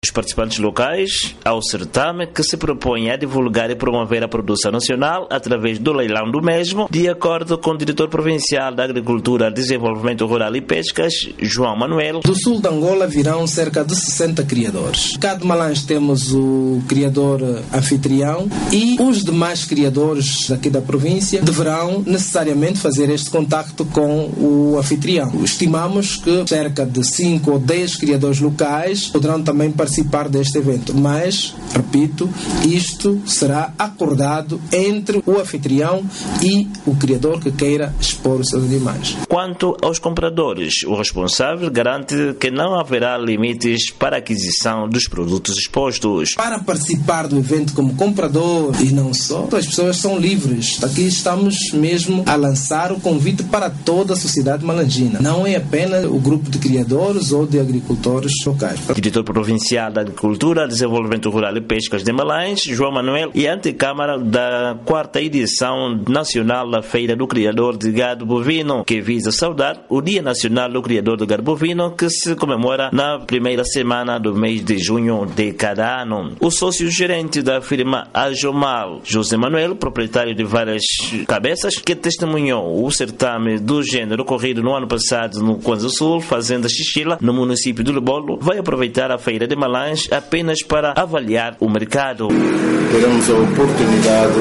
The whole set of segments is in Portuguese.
Os participantes locais ao certame, que se propõe a divulgar e promover a produção nacional através do leilão do mesmo, de acordo com o diretor provincial da Agricultura, Desenvolvimento Rural e Pescas, João Manuel. Do sul de Angola virão cerca de 60 criadores. Cá de Malange temos o criador anfitrião e os demais criadores aqui da província deverão necessariamente fazer este contacto com o anfitrião. Estimamos que cerca de 5 ou 10 criadores locais poderão também participar deste evento, mas, repito, isto será acordado entre o anfitrião e o criador que queira expor os seus animais. Quanto aos compradores, o responsável garante que não haverá limites para a aquisição dos produtos expostos. Para participar do evento como comprador e não só, as pessoas são livres. Aqui estamos mesmo a lançar o convite para toda a sociedade malangina. Não é apenas o grupo de criadores ou de agricultores locais. Diretor provincial da Agricultura, Desenvolvimento Rural e Pescas de Malange, João Manuel, e antecâmara da 4ª edição nacional da Feira do Criador de Gado Bovino, que visa saudar o Dia Nacional do Criador de Gado Bovino, que se comemora na primeira semana do mês de junho de cada ano. O sócio-gerente da firma Ajomal, José Manuel, proprietário de várias cabeças, que testemunhou o certame do género ocorrido no ano passado no Kwanza Sul, Fazenda Xixila, no município de Lebolo, vai aproveitar a Feira de Malange apenas para avaliar o mercado. Teremos a oportunidade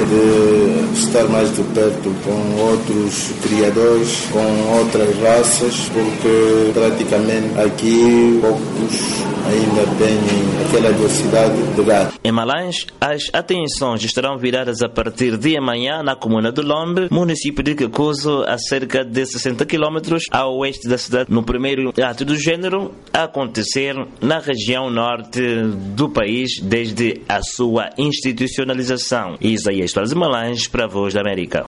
de estar mais de perto com outros criadores, com outras raças, porque praticamente aqui poucos ainda têm aquela diversidade de gado. Em Malange, as atenções estarão viradas a partir de amanhã na comuna de Lombe, município de Cacuzo, a cerca de 60 km a oeste da cidade, no primeiro ato do género a acontecer na região norte do país desde a sua institucionalização. Isaías Soares de Malange para a Voz da América.